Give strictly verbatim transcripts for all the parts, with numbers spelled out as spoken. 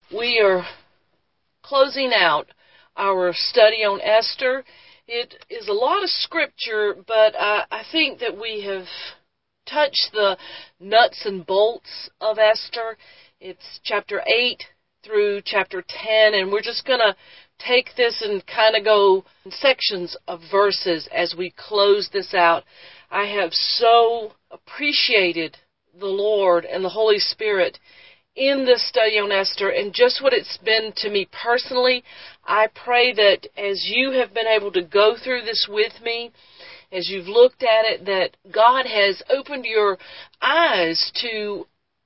We are closing out our study on Esther. It is a lot of scripture, but I, I think that we have touched the nuts and bolts of Esther. It's chapter eight through chapter ten, and we're just going to take this and kind of go in sections of verses as we close this out. I have so appreciated the Lord and the Holy Spirit in this study on Esther and just what it's been to me personally. I pray that as you have been able to go through this with me, as you've looked at it, that God has opened your eyes to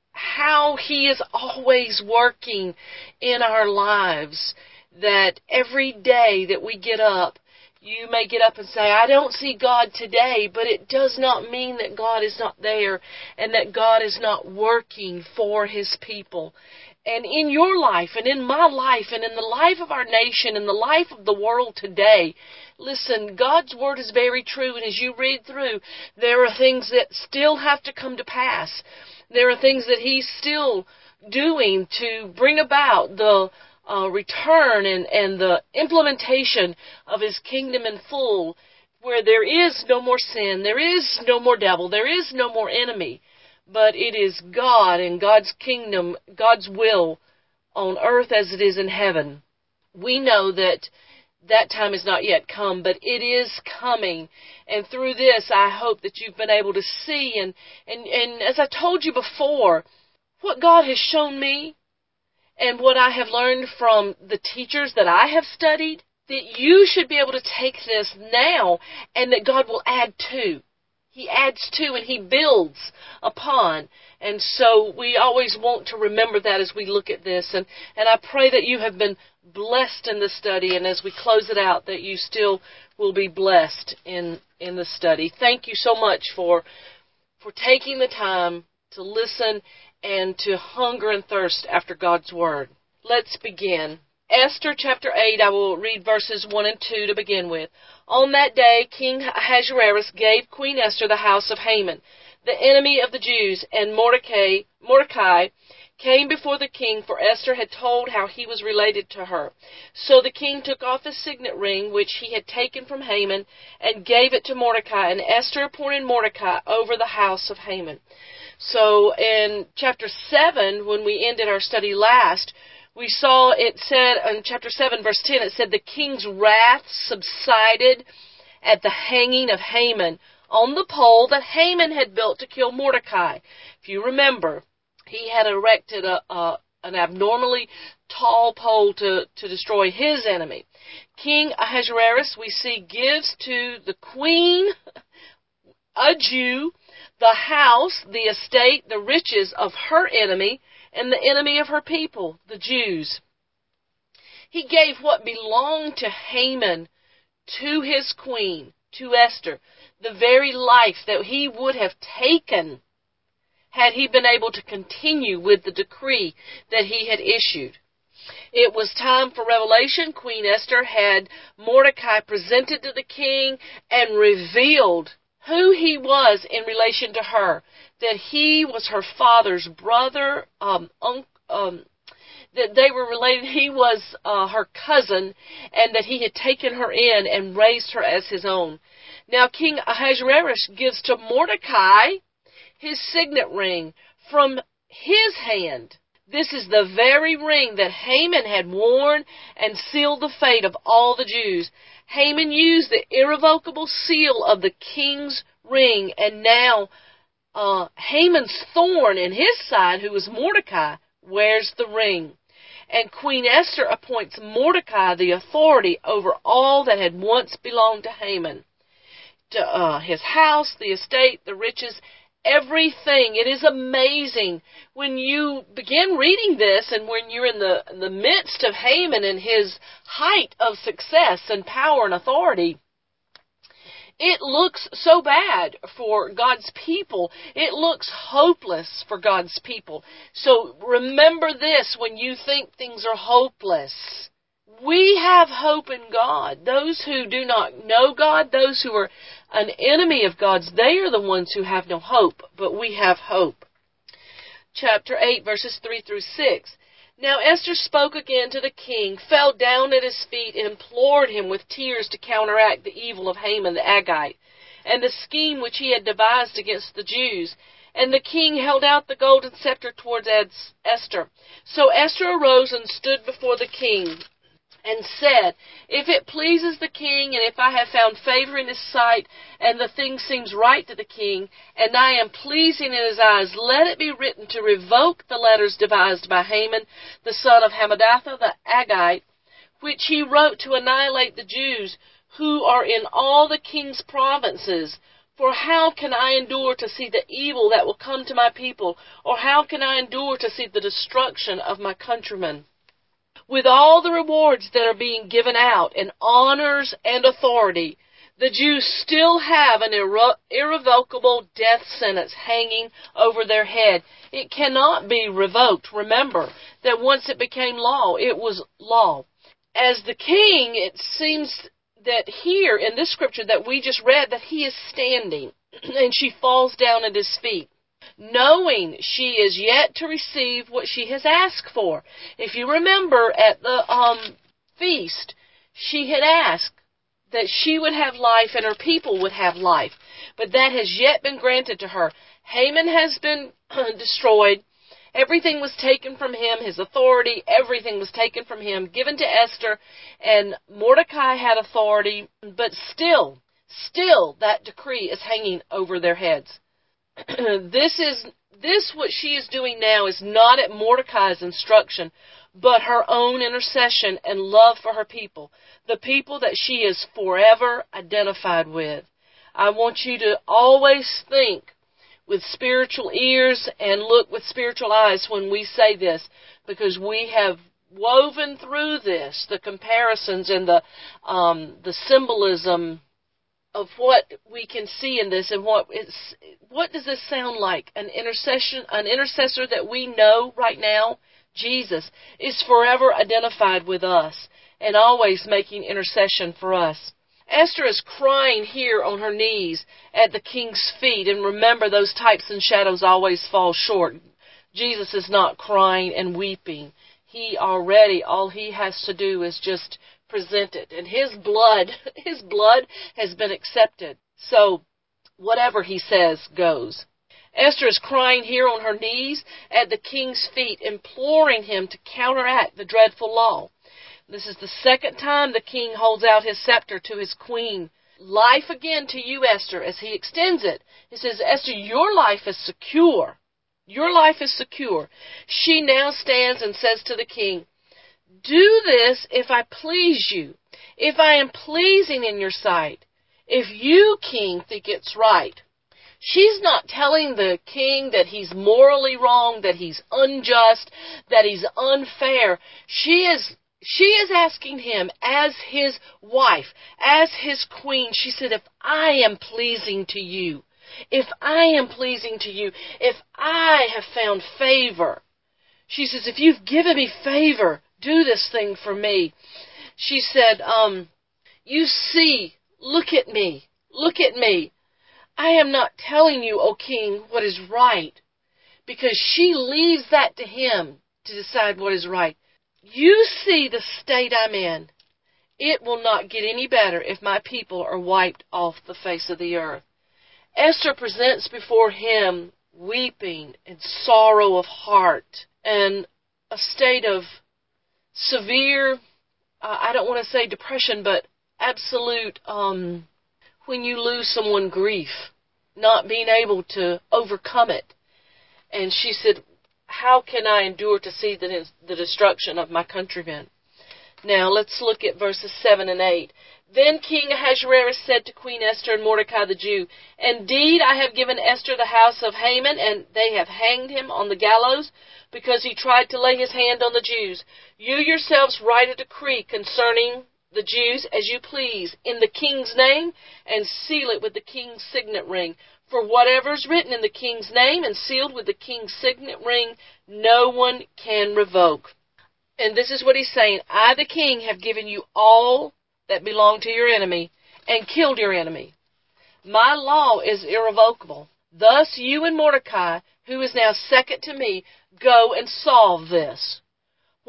how He is always working in our lives, that every day that we get up, you may get up and say, I don't see God today, but it does not mean that God is not there and that God is not working for His people. And in your life and in my life and in the life of our nation and the life of the world today, listen, God's Word is very true, and as you read through, there are things that still have to come to pass. There are things that He's still doing to bring about the Uh, return and, and the implementation of His kingdom in full, where there is no more sin, there is no more devil, there is no more enemy, but it is God and God's kingdom, God's will on earth as it is in heaven. We know that that time has not yet come, but it is coming, and through this I hope that you've been able to see, and, and, and as I told you before, what God has shown me, and what I have learned from the teachers that I have studied, that you should be able to take this now and that God will add to. He adds to and He builds upon. And so we always want to remember that as we look at this. And, and I pray that you have been blessed in the study, and as we close it out, that you still will be blessed in, in the study. Thank you so much for, for taking the time to listen and to hunger and thirst after God's Word. Let's begin. Esther chapter eight, I will read verses one and two to begin with. On that day, King Ahasuerus gave Queen Esther the house of Haman, the enemy of the Jews, and Mordecai, Mordecai came before the king, for Esther had told how he was related to her. So the king took off his signet ring, which he had taken from Haman, and gave it to Mordecai, and Esther appointed Mordecai over the house of Haman. So in chapter seven, when we ended our study last, we saw it said in chapter seven, verse ten, it said the king's wrath subsided at the hanging of Haman on the pole that Haman had built to kill Mordecai. If you remember, he had erected a, a an abnormally tall pole to, to destroy his enemy. King Ahasuerus, we see, gives to the queen, a Jew, the house, the estate, the riches of her enemy, and the enemy of her people, the Jews. He gave what belonged to Haman to his queen, to Esther, the very life that he would have taken had he been able to continue with the decree that he had issued. It was time for revelation. Queen Esther had Mordecai presented to the king and revealed who he was in relation to her, that he was her father's brother, um, um, um, that they were related, he was uh, her cousin, and that he had taken her in and raised her as his own. Now King Ahasuerus gives to Mordecai his signet ring from his hand. This is the very ring that Haman had worn and sealed the fate of all the Jews. Haman used the irrevocable seal of the king's ring, and now uh, Haman's thorn in his side, who was Mordecai, wears the ring. And Queen Esther appoints Mordecai the authority over all that had once belonged to Haman. To uh, his house, the estate, the riches, everything. It is amazing when you begin reading this and when you're in the, in the midst of Haman and his height of success and power and authority. It looks so bad for God's people. It looks hopeless for God's people. So remember this when you think things are hopeless. We have hope in God. Those who do not know God, those who are an enemy of God's, they are the ones who have no hope, but we have hope. Chapter eight, verses three through six. Now Esther spoke again to the king, fell down at his feet, and implored him with tears to counteract the evil of Haman the Agagite, and the scheme which he had devised against the Jews. And the king held out the golden scepter towards Esther. So Esther arose and stood before the king, and said, If it pleases the king, and if I have found favor in his sight, and the thing seems right to the king, and I am pleasing in his eyes, let it be written to revoke the letters devised by Haman, the son of Hammedatha the Agagite, which he wrote to annihilate the Jews, who are in all the king's provinces. For how can I endure to see the evil that will come to my people, or how can I endure to see the destruction of my countrymen? With all the rewards that are being given out, and honors and authority, the Jews still have an irre- irrevocable death sentence hanging over their head. It cannot be revoked. Remember that once it became law, it was law. As the king, it seems that here in this scripture that we just read, that he is standing, and she falls down at his feet, knowing she is yet to receive what she has asked for. If you remember at the um, feast, she had asked that she would have life and her people would have life, but that has yet been granted to her. Haman has been destroyed. Everything was taken from him, his authority, everything was taken from him, given to Esther, and Mordecai had authority, but still, still that decree is hanging over their heads. This is, this what she is doing now is not at Mordecai's instruction, but her own intercession and love for her people, the people that she is forever identified with. I want you to always think with spiritual ears and look with spiritual eyes when we say this, because we have woven through this the comparisons and the um, the symbolism of what we can see in this, and what it's, what does this sound like? An intercession, an intercessor that we know right now, Jesus, is forever identified with us and always making intercession for us. Esther is crying here on her knees at the king's feet, and remember, those types and shadows always fall short. Jesus is not crying and weeping. He already, all he has to do is just present it, and his blood, his blood has been accepted. So whatever he says goes. Esther is crying here on her knees at the king's feet, imploring him to counteract the dreadful law. This is the second time the king holds out his scepter to his queen. Life again to you, Esther, as he extends it. He says, Esther, your life is secure. Your life is secure. She now stands and says to the king, do this if I please you, if I am pleasing in your sight, if you, king, think it's right. She's not telling the king that he's morally wrong, that he's unjust, that he's unfair. She is She is asking him as his wife, as his queen. She said, if I am pleasing to you, if I am pleasing to you, if I have found favor. She says, if you've given me favor, do this thing for me. She said, um, you see, look at me, look at me. I am not telling you, O king, what is right, because she leaves that to him to decide what is right. You see the state I'm in. It will not get any better if my people are wiped off the face of the earth. Esther presents before him weeping and sorrow of heart and a state of severe, uh, I don't want to say depression, but absolute, um, when you lose someone, grief, not being able to overcome it. And she said, how can I endure to see the, the destruction of my countrymen? Now, let's look at verses seven and eight. Then King Ahasuerus said to Queen Esther and Mordecai the Jew, indeed, I have given Esther the house of Haman, and they have hanged him on the gallows, because he tried to lay his hand on the Jews. You yourselves write a decree concerning the Jews as you please, in the king's name, and seal it with the king's signet ring. For whatever is written in the king's name and sealed with the king's signet ring, no one can revoke. And this is what he's saying. I, the king, have given you all that belong to your enemy and killed your enemy. My law is irrevocable. Thus you and Mordecai, who is now second to me, go and solve this.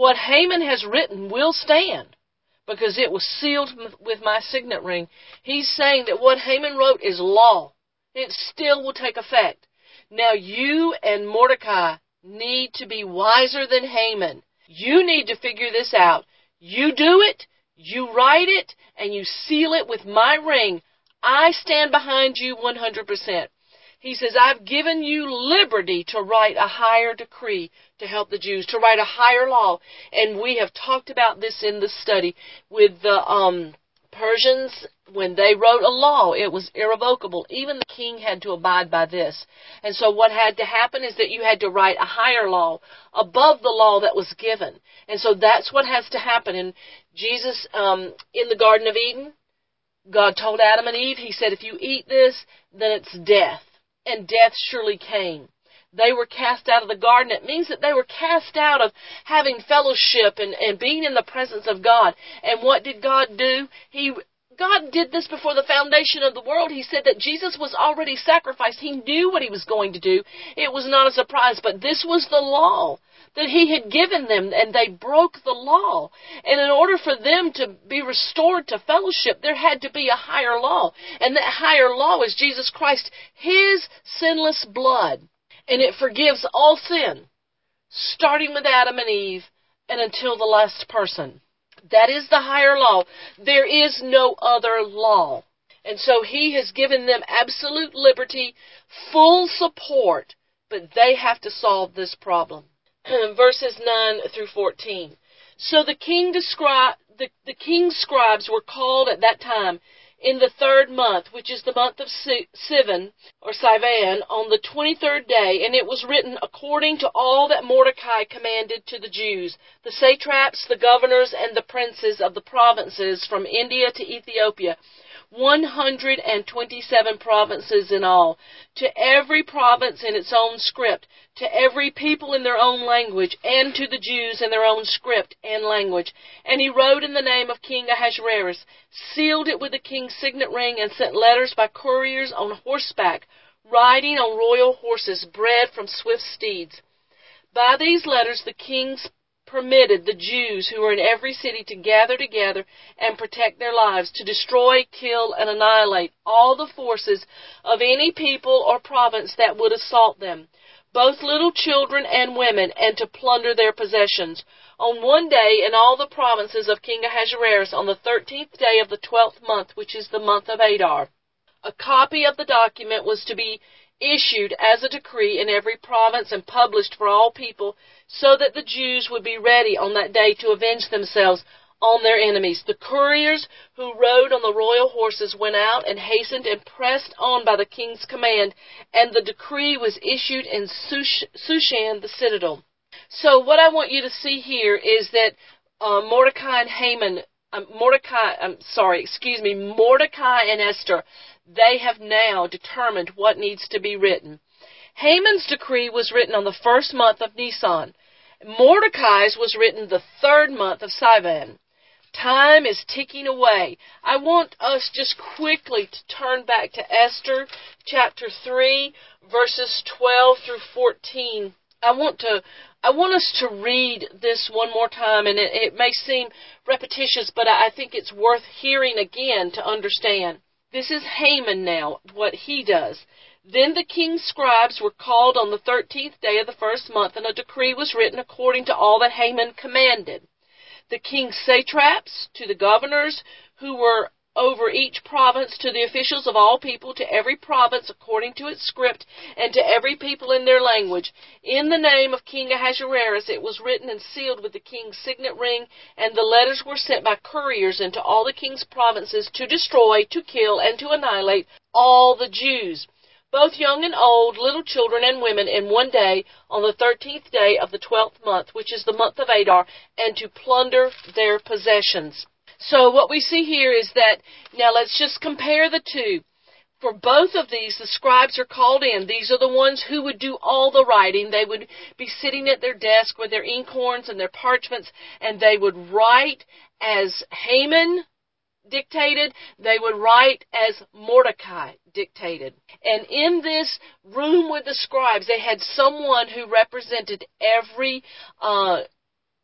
What Haman has written will stand, because it was sealed with my signet ring. He's saying that what Haman wrote is law. It still will take effect. Now you and Mordecai need to be wiser than Haman. You need to figure this out. You do it, you write it, and you seal it with my ring. I stand behind you one hundred percent. He says, I've given you liberty to write a higher decree to help the Jews, to write a higher law. And we have talked about this in the study with the um, Persians. When they wrote a law, it was irrevocable. Even the king had to abide by this. And so what had to happen is that you had to write a higher law above the law that was given. And so that's what has to happen. And Jesus, um, in the Garden of Eden, God told Adam and Eve, he said, if you eat this, then it's death. And death surely came. They were cast out of the garden. It means that they were cast out of having fellowship and, and being in the presence of God. And what did God do? He God did this before the foundation of the world. He said that Jesus was already sacrificed. He knew what he was going to do. It was not a surprise, but this was the law that he had given them, and they broke the law. And in order for them to be restored to fellowship, there had to be a higher law. And that higher law is Jesus Christ, his sinless blood. And it forgives all sin, starting with Adam and Eve and until the last person. That is the higher law. There is no other law. And so he has given them absolute liberty, full support, but they have to solve this problem. Verses nine through fourteen. So the king descri- the, the king's scribes were called at that time in the third month, which is the month of Sivan, or Sivan, on the twenty-third day, and it was written according to all that Mordecai commanded to the Jews, the satraps, the governors, and the princes of the provinces from India to Ethiopia, one hundred twenty-seven provinces in all, to every province in its own script, to every people in their own language, and to the Jews in their own script and language. And he wrote in the name of King Ahasuerus, sealed it with the king's signet ring, and sent letters by couriers on horseback, riding on royal horses, bred from swift steeds. By these letters the king permitted the Jews who were in every city to gather together and protect their lives, to destroy, kill, and annihilate all the forces of any people or province that would assault them, both little children and women, and to plunder their possessions. On one day in all the provinces of King Ahasuerus, on the thirteenth day of the twelfth month, which is the month of Adar, a copy of the document was to be issued as a decree in every province and published for all people, so that the Jews would be ready on that day to avenge themselves on their enemies. The couriers who rode on the royal horses went out and hastened and pressed on by the king's command, and the decree was issued in Shushan, the citadel. So what I want you to see here is that uh, Mordecai and Haman, uh, Mordecai, I'm sorry, excuse me, Mordecai and Esther, they have now determined what needs to be written. Haman's decree was written on the first month of Nisan. Mordecai's was written the third month of Sivan. Time is ticking away. I want us just quickly to turn back to Esther chapter three, verses twelve through fourteen. I want to I want us to read this one more time, and it, it may seem repetitious, but I think it's worth hearing again to understand. This is Haman now, what he does. Then the king's scribes were called on the thirteenth day of the first month, and a decree was written according to all that Haman commanded. The king's satraps, to the governors who were over each province, to the officials of all people, to every province according to its script, and to every people in their language. In the name of King Ahasuerus it was written and sealed with the king's signet ring, and the letters were sent by couriers into all the king's provinces to destroy, to kill, and to annihilate all the Jews, both young and old, little children and women, in one day, on the thirteenth day of the twelfth month, which is the month of Adar, and to plunder their possessions. So what we see here is that, now let's just compare the two. For both of these, the scribes are called in. These are the ones who would do all the writing. They would be sitting at their desk with their inkhorns and their parchments, and they would write as Haman dictated. They would write as Mordecai dictated. And in this room with the scribes, they had someone who represented every uh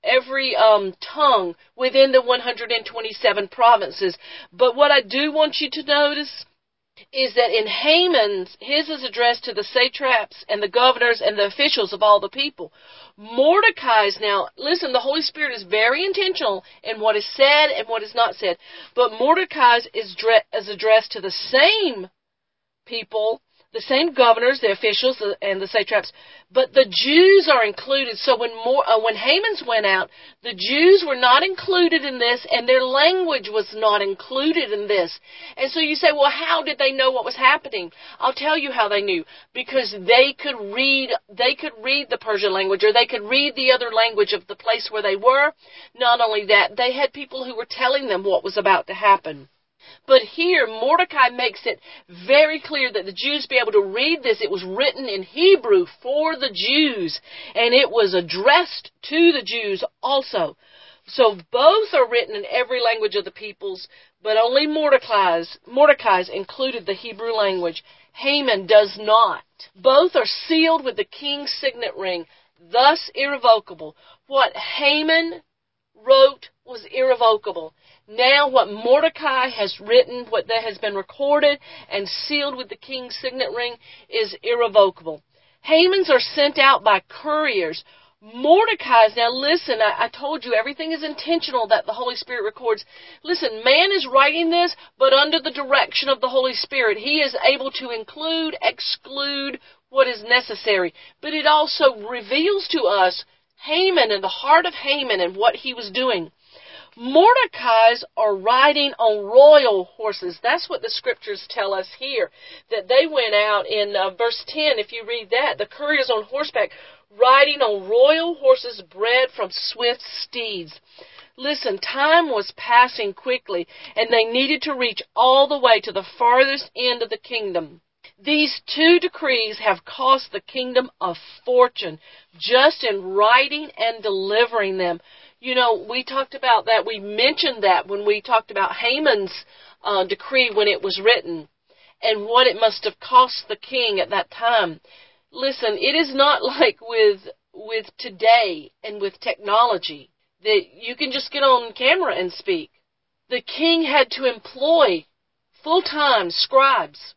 every um, tongue within the one hundred twenty-seven provinces. But what I do want you to notice is that in Haman's, his is addressed to the satraps and the governors and the officials of all the people. Mordecai's, now, listen, the Holy Spirit is very intentional in what is said and what is not said. But Mordecai's is, dre- is addressed to the same people, the same governors, the officials, and the satraps, but the Jews are included. So when more, uh, when Haman's went out, the Jews were not included in this, and their language was not included in this. And so you say, well, how did they know what was happening? I'll tell you how they knew. Because they could read, they could read the Persian language, or they could read the other language of the place where they were. Not only that, they had people who were telling them what was about to happen. But here, Mordecai makes it very clear that the Jews be able to read this. It was written in Hebrew for the Jews, and it was addressed to the Jews also. So both are written in every language of the peoples, but only Mordecai's, Mordecai's included the Hebrew language. Haman does not. Both are sealed with the king's signet ring, thus irrevocable. What Haman wrote was irrevocable. Now what Mordecai has written, what that has been recorded and sealed with the king's signet ring, is irrevocable. Haman's are sent out by couriers. Mordecai's, now listen, I, I told you everything is intentional that the Holy Spirit records. Listen, man is writing this, but under the direction of the Holy Spirit. He is able to include, exclude what is necessary. But it also reveals to us Haman and the heart of Haman and what he was doing. Mordecai's are riding on royal horses. That's what the scriptures tell us here, that they went out in uh, verse ten, if you read that, the couriers on horseback, riding on royal horses bred from swift steeds. Listen, time was passing quickly, and they needed to reach all the way to the farthest end of the kingdom. These two decrees have cost the kingdom a fortune, just in writing and delivering them. You know, we talked about that. We mentioned that when we talked about Haman's uh, decree when it was written and what it must have cost the king at that time. Listen, it is not like with with today and with technology that you can just get on camera and speak. The king had to employ full-time scribes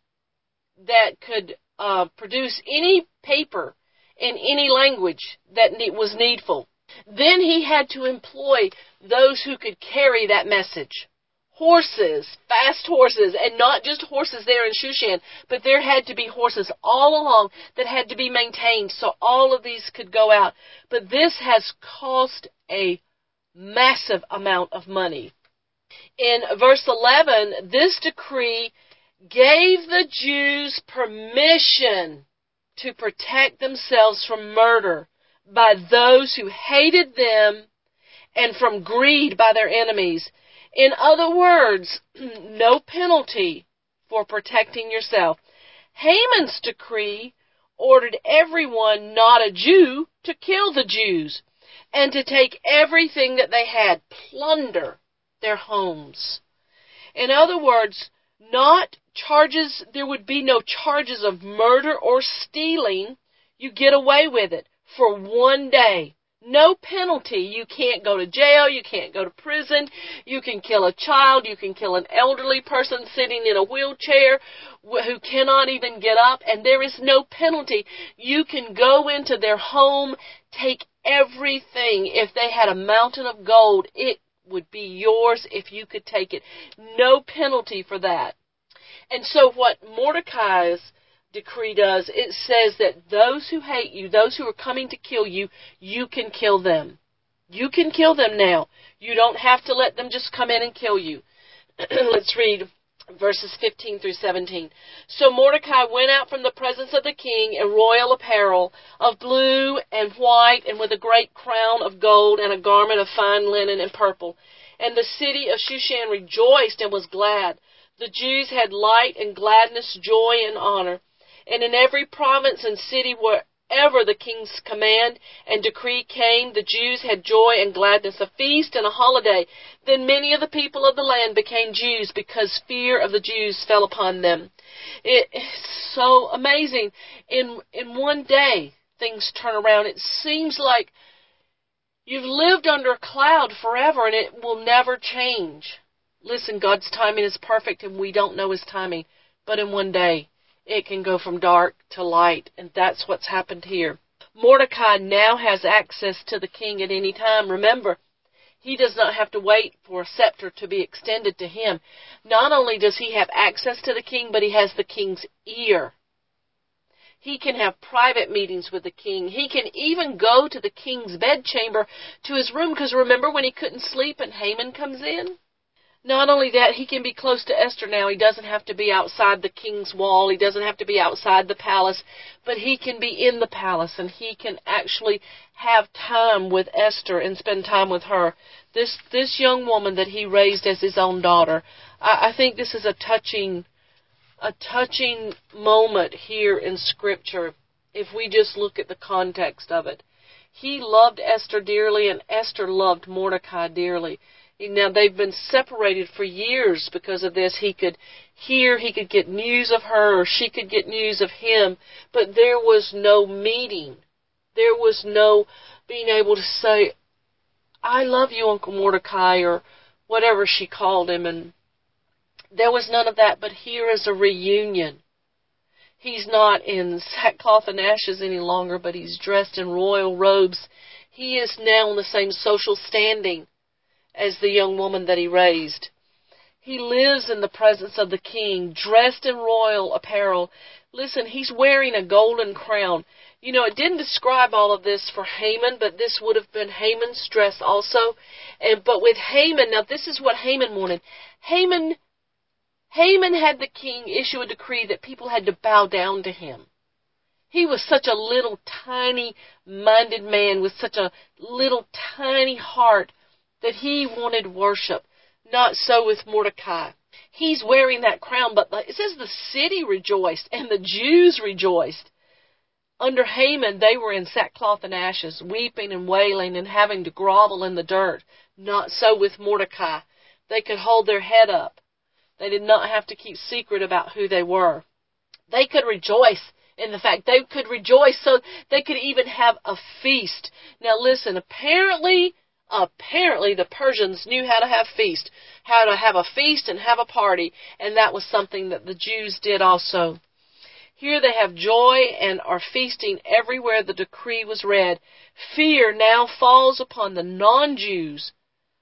that could uh, produce any paper in any language that was needful. Then he had to employ those who could carry that message. Horses, fast horses, and not just horses there in Shushan, but there had to be horses all along that had to be maintained so all of these could go out. But this has cost a massive amount of money. In verse eleven, this decree gave the Jews permission to protect themselves from murder by those who hated them and from greed by their enemies. In other words, no penalty for protecting yourself. Haman's decree ordered everyone not a Jew to kill the Jews and to take everything that they had, plunder their homes. In other words, not charges, there would be no charges of murder or stealing. You get away with it for one day. No penalty. You can't go to jail. You can't go to prison. You can kill a child. You can kill an elderly person sitting in a wheelchair who cannot even get up, and there is no penalty. You can go into their home, take everything. If they had a mountain of gold, it would be yours if you could take it. No penalty for that. And so what Mordecai's decree does, it says that those who hate you, those who are coming to kill you, you can kill them. You can kill them now. You don't have to let them just come in and kill you. Let's read verses fifteen through seventeen. So Mordecai went out from the presence of the king in royal apparel of blue and white, and with a great crown of gold and a garment of fine linen and purple. And the city of Shushan rejoiced and was glad. The Jews had light and gladness, joy and honor. And in every province and city wherever the king's command and decree came, the Jews had joy and gladness, a feast and a holiday. Then many of the people of the land became Jews because fear of the Jews fell upon them. It's so amazing. In, in one day, things turn around. It seems like You've lived under a cloud forever, and it will never change. Listen, God's timing is perfect, and we don't know His timing. But in one day, it can go from dark to light, and that's what's happened here. Mordecai now has access to the king at any time. Remember, he does not have to wait for a scepter to be extended to him. Not only does he have access to the king, but he has the king's ear. He can have private meetings with the king. He can even go to the king's bedchamber, to his room, because remember when he couldn't sleep and Haman comes in? Not only that, he can be close to Esther now. He doesn't have to be outside the king's wall. He doesn't have to be outside the palace. But he can be in the palace, and he can actually have time with Esther and spend time with her. This this young woman that he raised as his own daughter. I, I think this is a touching, a touching moment here in Scripture, if we just look at the context of it. He loved Esther dearly, and Esther loved Mordecai dearly. Now, they've been separated for years because of this. He could hear, he could get news of her, or she could get news of him, but there was no meeting. There was no being able to say, I love you, Uncle Mordecai, or whatever she called him, and there was none of that. But here is a reunion. He's not in sackcloth and ashes any longer, but he's dressed in royal robes. He is now in the same social standing as the young woman that he raised. He lives in the presence of the king, dressed in royal apparel. Listen, he's wearing a golden crown. You know, it didn't describe all of this for Haman, but this would have been Haman's dress also. And but with Haman, now this is what Haman wanted. Haman, Haman had the king issue a decree that people had to bow down to him. He was such a little tiny-minded man with such a little tiny heart that he wanted worship. Not so with Mordecai. He's wearing that crown, but it says the city rejoiced and the Jews rejoiced. Under Haman, they were in sackcloth and ashes, weeping and wailing and having to grovel in the dirt. Not so with Mordecai. They could hold their head up. They did not have to keep secret about who they were. They could rejoice in the fact they could rejoice, so they could even have a feast. Now listen, apparently... Apparently, the Persians knew how to have feast, how to have a feast and have a party, and that was something that the Jews did also. Here they have joy and are feasting everywhere the decree was read. Fear now falls upon the non-Jews.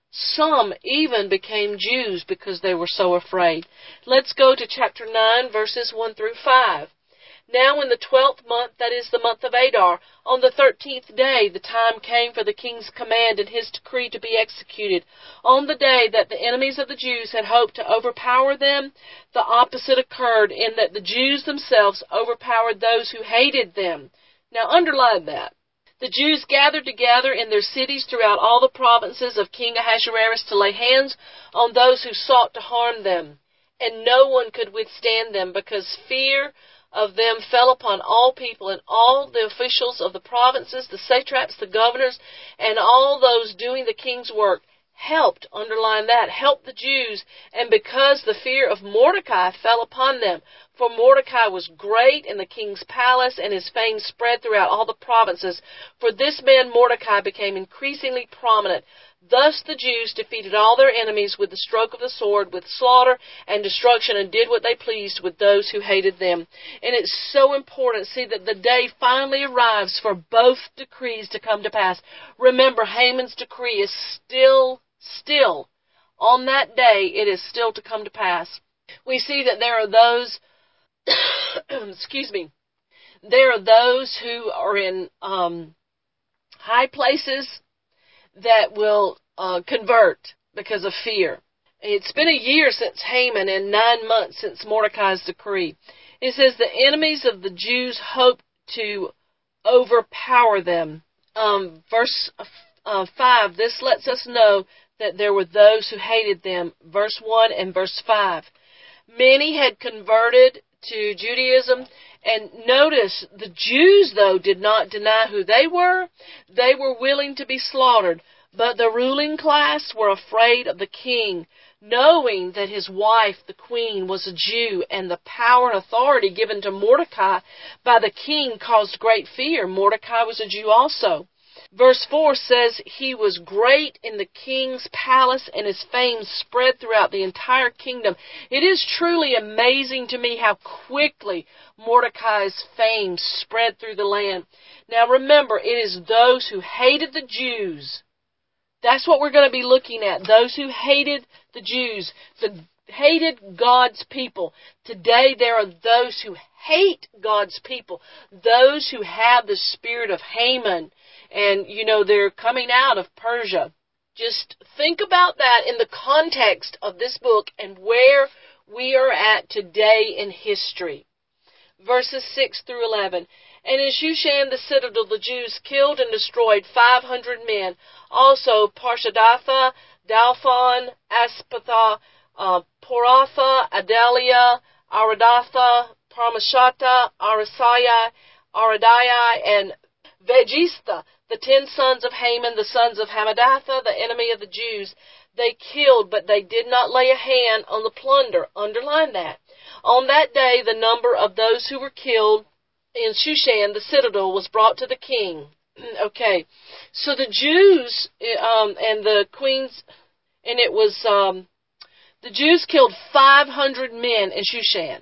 Some even became Jews because they were so afraid. Let's go to chapter nine, verses one through five. Now in the twelfth month, that is the month of Adar, on the thirteenth day, the time came for the king's command and his decree to be executed. On the day that the enemies of the Jews had hoped to overpower them, the opposite occurred, in that the Jews themselves overpowered those who hated them. Now underline that. The Jews gathered together in their cities throughout all the provinces of King Ahasuerus to lay hands on those who sought to harm them. And no one could withstand them, because fear of them fell upon all people, and all the officials of the provinces, the satraps, the governors, and all those doing the king's work helped, underline that, helped the Jews, and because the fear of Mordecai fell upon them. For Mordecai was great in the king's palace, and his fame spread throughout all the provinces. For this man Mordecai became increasingly prominent. Thus the Jews defeated all their enemies with the stroke of the sword, with slaughter and destruction, and did what they pleased with those who hated them. And it's so important, see, that the day finally arrives for both decrees to come to pass. Remember, Haman's decree is still, still, on that day, it is still to come to pass. We see that there are those, excuse me, there are those who are in um, high places that will uh, convert because of fear. It's been a year since Haman and nine months since Mordecai's decree. It says the enemies of the Jews hoped to overpower them. Um, verse uh, five, this lets us know that there were those who hated them. Verse one and verse five. Many had converted to Judaism. And notice, the Jews, though, did not deny who they were. They were willing to be slaughtered. But the ruling class were afraid of the king, knowing that his wife, the queen, was a Jew, and the power and authority given to Mordecai by the king caused great fear. Mordecai was a Jew also. Verse four says, he was great in the king's palace, and his fame spread throughout the entire kingdom. It is truly amazing to me how quickly Mordecai's fame spread through the land. Now remember, it is those who hated the Jews. That's what we're going to be looking at. Those who hated the Jews, the hated God's people. Today there are those who hate God's people. Those who have the spirit of Haman. And, you know, they're coming out of Persia. Just think about that in the context of this book and where we are at today in history. Verses six through eleven. And in Shushan the citadel the Jews killed and destroyed five hundred men. Also Parshadatha, Dalphon, Aspatha, uh, Poratha, Adalia, Aradatha, Parmashata, Arasaiah, Aradiah, and Vegistha, the ten sons of Haman, the sons of Hammedatha, the enemy of the Jews. They killed, but they did not lay a hand on the plunder. Underline that. On that day, the number of those who were killed in Shushan, the citadel, was brought to the king. Okay, so the Jews um, and the queens, and it was, um, the Jews killed five hundred men in Shushan.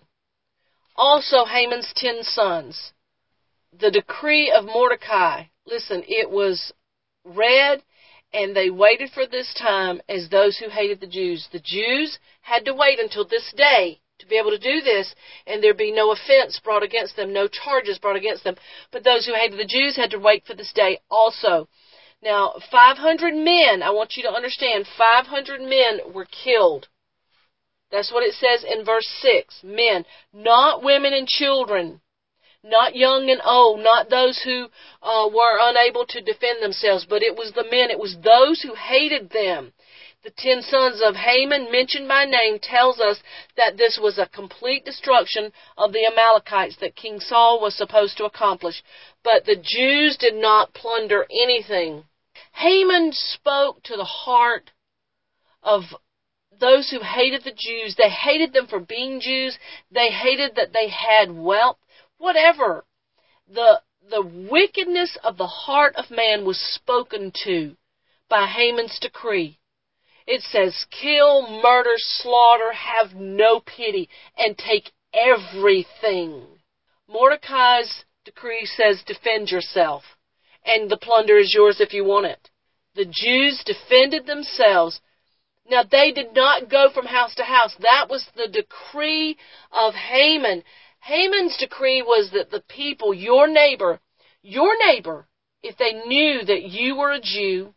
Also Haman's ten sons. The decree of Mordecai, listen, it was read, and they waited for this time as those who hated the Jews. The Jews had to wait until this day to be able to do this, and there be no offense brought against them, no charges brought against them. But those who hated the Jews had to wait for this day also. Now, five hundred men, I want you to understand, five hundred men were killed. That's what it says in verse six. Men, not women and children. Not young and old, not those who uh, were unable to defend themselves, but it was the men, it was those who hated them. The ten sons of Haman, mentioned by name, tells us that this was a complete destruction of the Amalekites that King Saul was supposed to accomplish. But the Jews did not plunder anything. Haman spoke to the heart of those who hated the Jews. They hated them for being Jews. They hated that they had wealth. Whatever. The, the wickedness of the heart of man was spoken to by Haman's decree. It says, kill, murder, slaughter, have no pity, and take everything. Mordecai's decree says, defend yourself, and the plunder is yours if you want it. The Jews defended themselves. Now, they did not go from house to house. That was the decree of Haman. Haman's decree was that the people, your neighbor, your neighbor, if they knew that you were a Jew,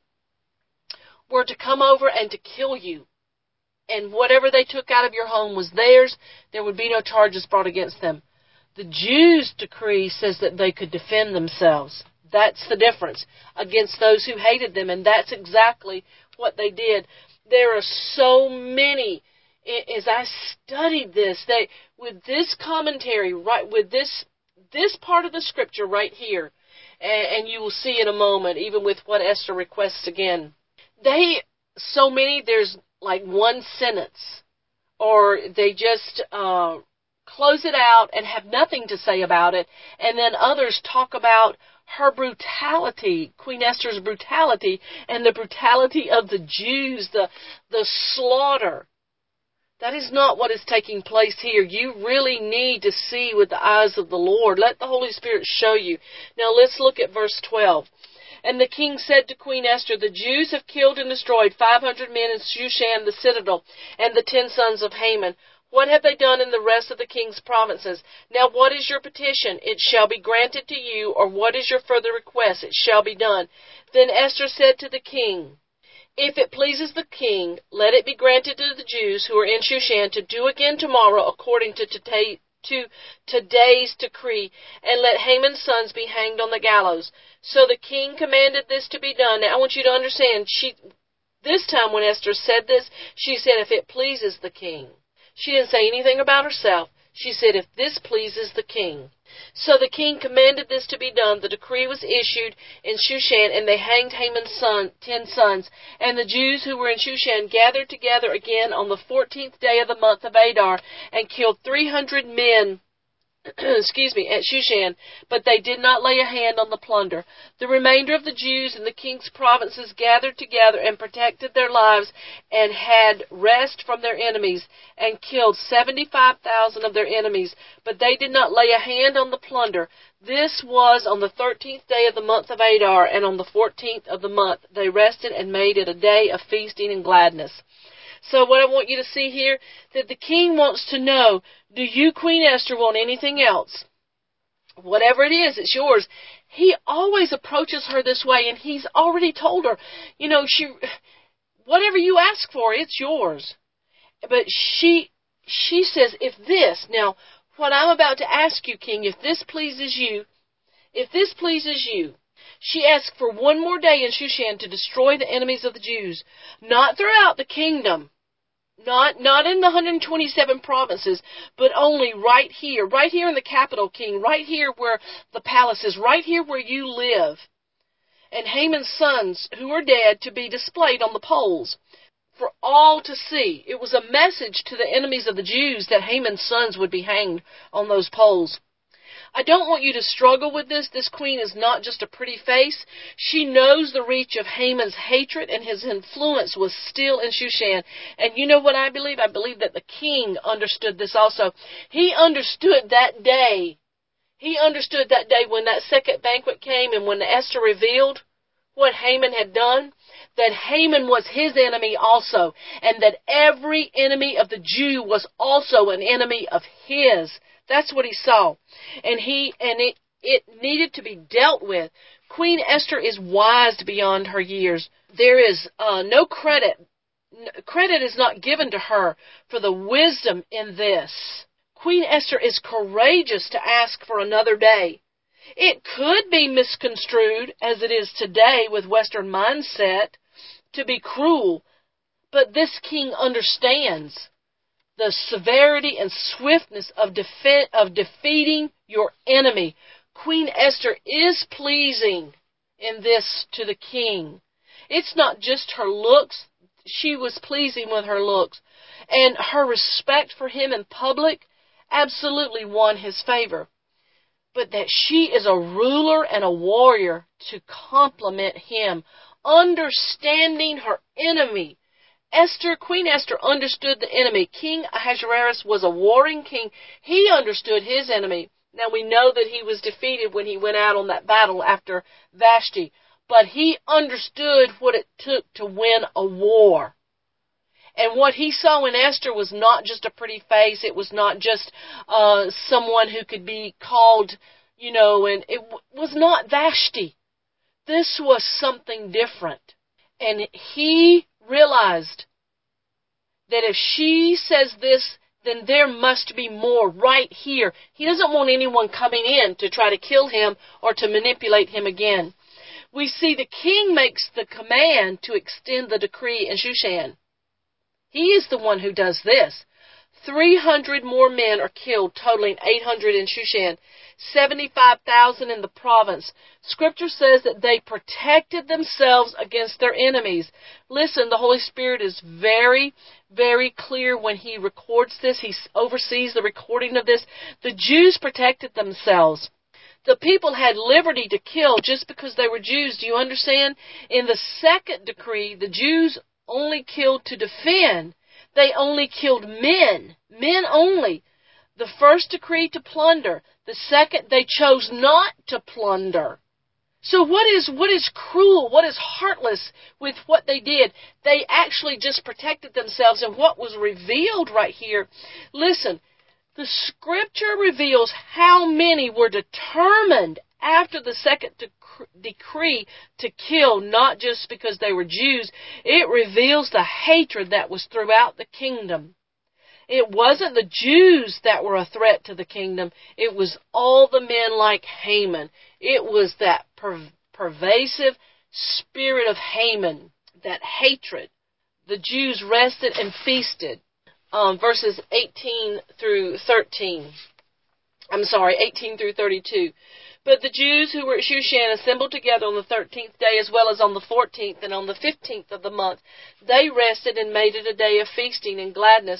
were to come over and to kill you. And whatever they took out of your home was theirs. There would be no charges brought against them. The Jews' decree says that they could defend themselves. That's the difference against those who hated them. And that's exactly what they did. There are so many. As I studied this, they, with this commentary, right, with this this part of the scripture right here, and, and you will see in a moment, even with what Esther requests again, they, so many, there's like one sentence, or they just uh, close it out and have nothing to say about it, and then others talk about her brutality, Queen Esther's brutality, and the brutality of the Jews, the the slaughter. That is not what is taking place here. You really need to see with the eyes of the Lord. Let the Holy Spirit show you. Now let's look at verse twelve. And the king said to Queen Esther, the Jews have killed and destroyed five hundred men in Shushan the citadel, and the ten sons of Haman. What have they done in the rest of the king's provinces? Now what is your petition? It shall be granted to you, or what is your further request? It shall be done. Then Esther said to the king, if it pleases the king, let it be granted to the Jews who are in Shushan to do again tomorrow according to, today, to today's decree, and let Haman's sons be hanged on the gallows. So the king commanded this to be done. Now I want you to understand, she, this time when Esther said this, she said if it pleases the king. She didn't say anything about herself. She said, if this pleases the king. So the king commanded this to be done. The decree was issued in Shushan, and they hanged Haman's son, ten sons. And the Jews who were in Shushan gathered together again on the fourteenth day of the month of Adar, and killed three hundred men excuse me, at Shushan, but they did not lay a hand on the plunder. The remainder of the Jews in the king's provinces gathered together and protected their lives and had rest from their enemies and killed seventy-five thousand of their enemies, but they did not lay a hand on the plunder. This was on the thirteenth day of the month of Adar, and on the fourteenth of the month they rested and made it a day of feasting and gladness. So what I want you to see here, that the king wants to know, do you, Queen Esther, want anything else? Whatever it is, it's yours. He always approaches her this way, and he's already told her, you know, she, whatever you ask for, it's yours. But she, she says, if this, now, what I'm about to ask you, king, if this pleases you, if this pleases you, she asked for one more day in Shushan to destroy the enemies of the Jews, not throughout the kingdom, not not in the one hundred twenty-seven provinces, but only right here, right here in the capital, king, right here where the palace is, right here where you live. And Haman's sons, who are dead, to be displayed on the poles for all to see. It was a message to the enemies of the Jews that Haman's sons would be hanged on those poles. I don't want you to struggle with this. This queen is not just a pretty face. She knows the reach of Haman's hatred, and his influence was still in Shushan. And you know what I believe? I believe that the king understood this also. He understood that day. He understood that day when that second banquet came and when Esther revealed what Haman had done, that Haman was his enemy also, and that every enemy of the Jew was also an enemy of his. That's what he saw. And he and it, it needed to be dealt with. Queen Esther is wise beyond her years. There is uh, no credit. Credit is not given to her for the wisdom in this. Queen Esther is courageous to ask for another day. It could be misconstrued, as it is today with Western mindset, to be cruel. But this king understands the severity and swiftness of, defe- of defeating your enemy. Queen Esther is pleasing in this to the king. It's not just her looks. She was pleasing with her looks. And her respect for him in public absolutely won his favor. But that she is a ruler and a warrior to complement him, understanding her enemy. Esther, Queen Esther understood the enemy. King Ahasuerus was a warring king. He understood his enemy. Now we know that he was defeated when he went out on that battle after Vashti. But he understood what it took to win a war. And what he saw in Esther was not just a pretty face. It was not just uh, someone who could be called, you know, and it w- was not Vashti. This was something different. And he realized that if she says this, then there must be more right here. He doesn't want anyone coming in to try to kill him or to manipulate him again. We see the king makes the command to extend the decree in Shushan. He is the one who does this. three hundred more men are killed, totaling eight hundred in Shushan, seventy-five thousand in the province. Scripture says that they protected themselves against their enemies. Listen, the Holy Spirit is very, very clear when He records this. He oversees the recording of this. The Jews protected themselves. The people had liberty to kill just because they were Jews. Do you understand? In the second decree, the Jews only killed to defend. They only killed men. Men only. The first decree to plunder. The second, they chose not to plunder. So what is what is cruel, what is heartless with what they did? They actually just protected themselves. And what was revealed right here, listen, the Scripture reveals how many were determined after the second dec- decree to kill, not just because they were Jews. It reveals the hatred that was throughout the kingdom. It wasn't the Jews that were a threat to the kingdom. It was all the men like Haman. It was that per- pervasive spirit of Haman, that hatred. The Jews rested and feasted. Um, verses eighteen through thirteen. I'm sorry, eighteen through thirty-two. But the Jews who were at Shushan assembled together on the thirteenth day as well as on the fourteenth and on the fifteenth of the month. They rested and made it a day of feasting and gladness.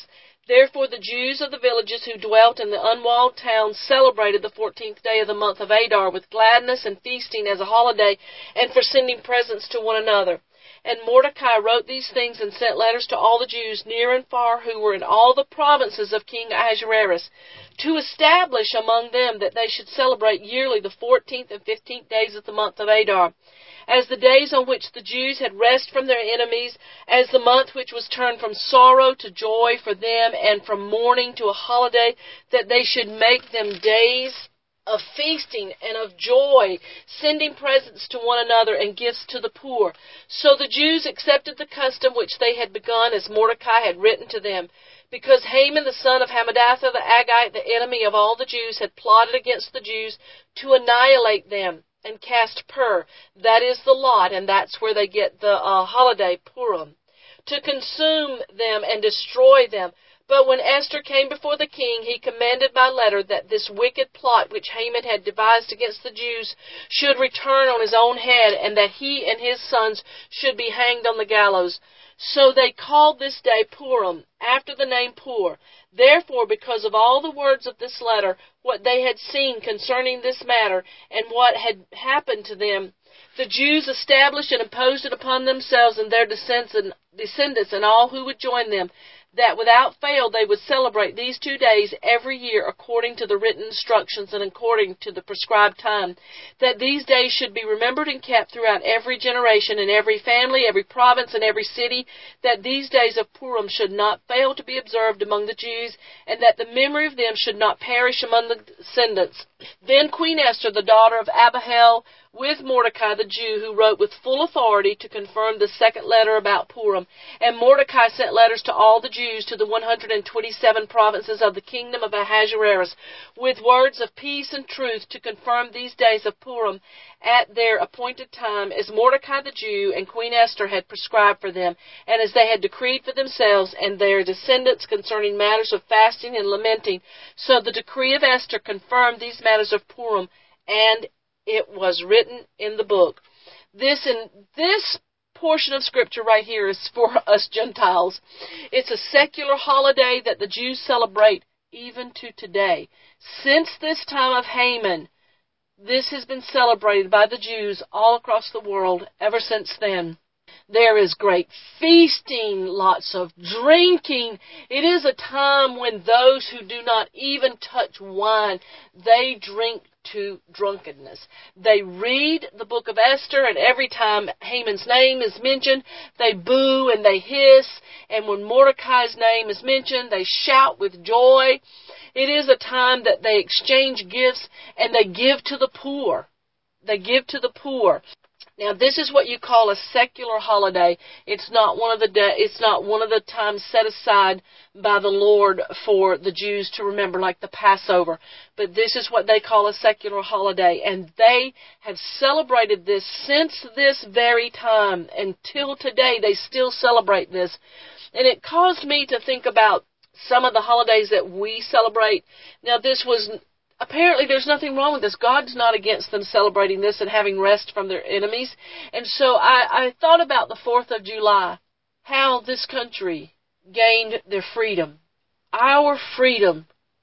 Therefore the Jews of the villages who dwelt in the unwalled towns celebrated the fourteenth day of the month of Adar with gladness and feasting as a holiday, and for sending presents to one another. And Mordecai wrote these things and sent letters to all the Jews near and far who were in all the provinces of King Ahasuerus, to establish among them that they should celebrate yearly the fourteenth and fifteenth days of the month of Adar, as the days on which the Jews had rest from their enemies, as the month which was turned from sorrow to joy for them, and from mourning to a holiday, that they should make them days of feasting and of joy, sending presents to one another and gifts to the poor. So the Jews accepted the custom which they had begun, as Mordecai had written to them, because Haman the son of Hammedatha the Agagite, the enemy of all the Jews, had plotted against the Jews to annihilate them and cast Pur, that is the lot, and that's where they get the uh, holiday Purim, to consume them and destroy them. But when Esther came before the king, he commanded by letter that this wicked plot which Haman had devised against the Jews should return on his own head, and that he and his sons should be hanged on the gallows. So they called this day Purim, after the name Pur. Therefore, because of all the words of this letter, what they had seen concerning this matter, and what had happened to them, the Jews established and imposed it upon themselves and their descendants and all who would join them, that without fail they would celebrate these two days every year according to the written instructions and according to the prescribed time, that these days should be remembered and kept throughout every generation and every family, every province, and every city, that these days of Purim should not fail to be observed among the Jews, and that the memory of them should not perish among the descendants. Then Queen Esther, the daughter of Abihail, with Mordecai the Jew, who wrote with full authority to confirm the second letter about Purim. And Mordecai sent letters to all the Jews to the one hundred twenty-seven provinces of the kingdom of Ahasuerus, with words of peace and truth to confirm these days of Purim at their appointed time, as Mordecai the Jew and Queen Esther had prescribed for them, and as they had decreed for themselves and their descendants concerning matters of fasting and lamenting. So the decree of Esther confirmed these matters of Purim, and it was written in the book. This in this portion of Scripture right here is for us Gentiles. It's a secular holiday that the Jews celebrate even to today. Since this time of Haman, this has been celebrated by the Jews all across the world ever since then. There is great feasting, lots of drinking. It is a time when those who do not even touch wine, they drink to drunkenness. They read the book of Esther, and every time Haman's name is mentioned, they boo and they hiss, and when Mordecai's name is mentioned, they shout with joy. It is a time that they exchange gifts, and they give to the poor. They give to the poor. Now, this is what you call a secular holiday. It's not one of the de- it's not one of the times set aside by the Lord for the Jews to remember, like the Passover. But this is what they call a secular holiday, and they have celebrated this since this very time until today. They still celebrate this, and it caused me to think about some of the holidays that we celebrate. Now, this was. Apparently, there's nothing wrong with this. God's not against them celebrating this and having rest from their enemies. And so I, I thought about the fourth of July, how this country gained their freedom. Our freedom,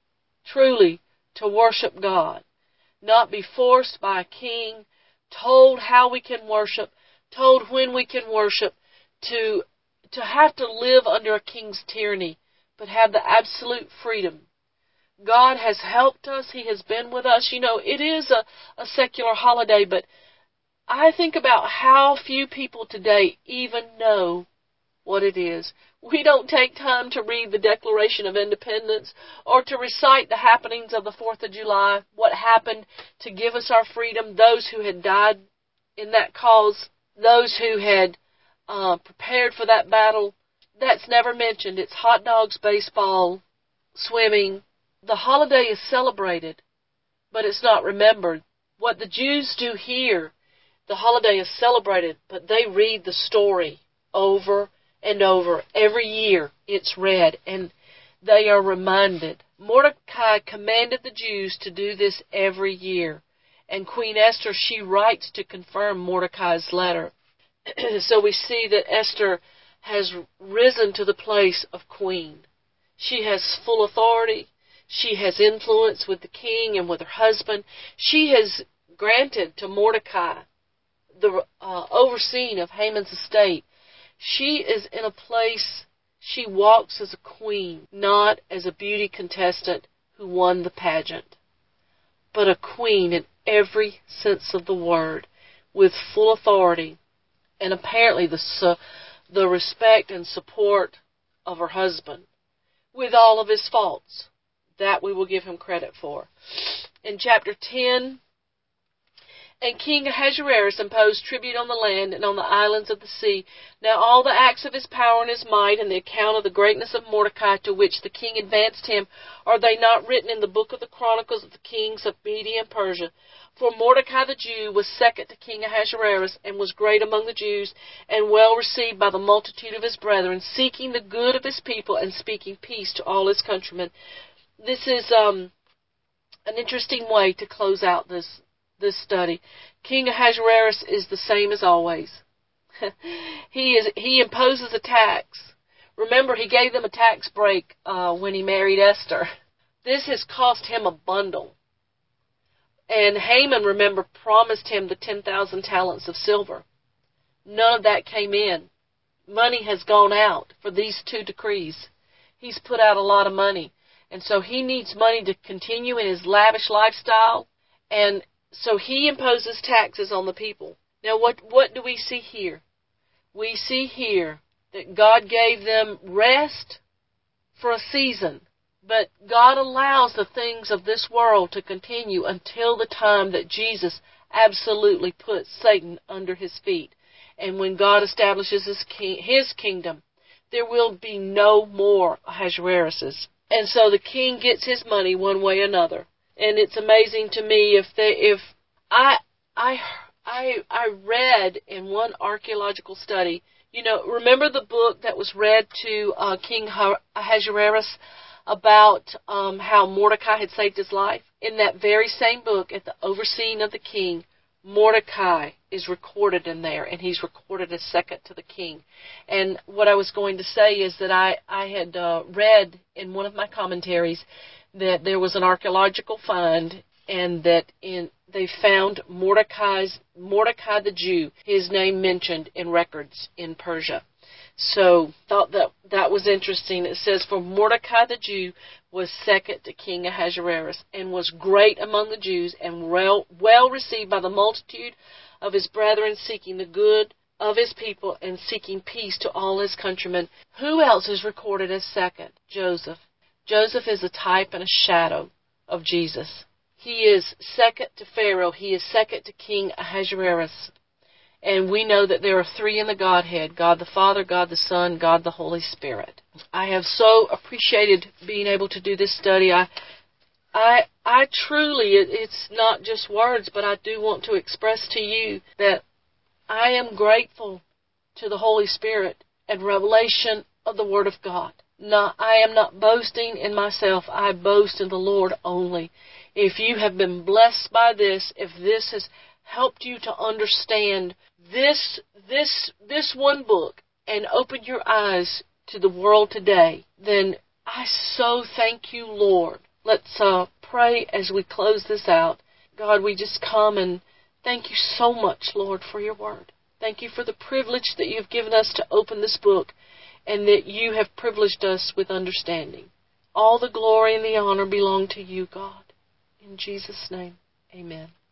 truly, to worship God. Not be forced by a king, told how we can worship, told when we can worship, to, to have to live under a king's tyranny, but have the absolute freedom. God has helped us. He has been with us. You know, it is a, a secular holiday, but I think about how few people today even know what it is. We don't take time to read the Declaration of Independence or to recite the happenings of the fourth of July, what happened to give us our freedom, those who had died in that cause, those who had uh, prepared for that battle. That's never mentioned. It's hot dogs, baseball, swimming. The holiday is celebrated, but it's not remembered. What the Jews do here, the holiday is celebrated, but they read the story over and over. Every year it's read, and they are reminded. Mordecai commanded the Jews to do this every year, and Queen Esther, she writes to confirm Mordecai's letter. So we see that Esther has risen to the place of queen. She has full authority. She has influence with the king and with her husband. She has granted to Mordecai the uh, overseeing of Haman's estate. She is in a place, she walks as a queen, not as a beauty contestant who won the pageant, but a queen in every sense of the word, with full authority, and apparently the, su- the respect and support of her husband, with all of his faults. That we will give him credit for. In chapter ten, and King Ahasuerus imposed tribute on the land and on the islands of the sea. Now all the acts of his power and his might, and the account of the greatness of Mordecai, to which the king advanced him, are they not written in the book of the chronicles of the kings of Media and Persia? For Mordecai the Jew was second to King Ahasuerus, and was great among the Jews, and well received by the multitude of his brethren, seeking the good of his people, and speaking peace to all his countrymen. This is um, an interesting way to close out this this study. King Ahasuerus is the same as always. he is he imposes a tax. Remember, he gave them a tax break uh, when he married Esther. This has cost him a bundle. And Haman, remember, promised him the ten thousand talents of silver. None of that came in. Money has gone out for these two decrees. He's put out a lot of money. And so he needs money to continue in his lavish lifestyle. And so he imposes taxes on the people. Now, what, what do we see here? We see here that God gave them rest for a season. But God allows the things of this world to continue until the time that Jesus absolutely puts Satan under his feet. And when God establishes his, king, his kingdom, there will be no more Ahasueruses. And so the king gets his money one way or another. And it's amazing to me if they, if I, I, I, I read in one archaeological study, you know, remember the book that was read to uh, King Ahasuerus about um, how Mordecai had saved his life? In that very same book, at the overseeing of the king, Mordecai is recorded in there, and he's recorded as second to the king. And what I was going to say is that I, I had uh, read in one of my commentaries that there was an archaeological find, and that in they found Mordecai's Mordecai the Jew, his name mentioned in records in Persia. So thought that that was interesting. It says, for Mordecai the Jew was second to King Ahasuerus, and was great among the Jews, and well, well received by the multitude of his brethren, seeking the good of his people, and seeking peace to all his countrymen. Who else is recorded as second? Joseph. Joseph is a type and a shadow of Jesus. He is second to Pharaoh. He is second to King Ahasuerus. And we know that there are three in the Godhead, God the Father, God the Son, God the Holy Spirit. I have so appreciated being able to do this study. I I, I truly, it, it's not just words, but I do want to express to you that I am grateful to the Holy Spirit and revelation of the Word of God. Not, I am not boasting in myself. I boast in the Lord only. If you have been blessed by this, if this has helped you to understand this this this one book and open your eyes to the world today, then I so thank you, Lord. Let's uh, pray as we close this out. God, we just come and thank you so much, Lord, for your word. Thank you for the privilege that you've given us to open this book, and that you have privileged us with understanding. All the glory and the honor belong to you, God. In Jesus' name, amen.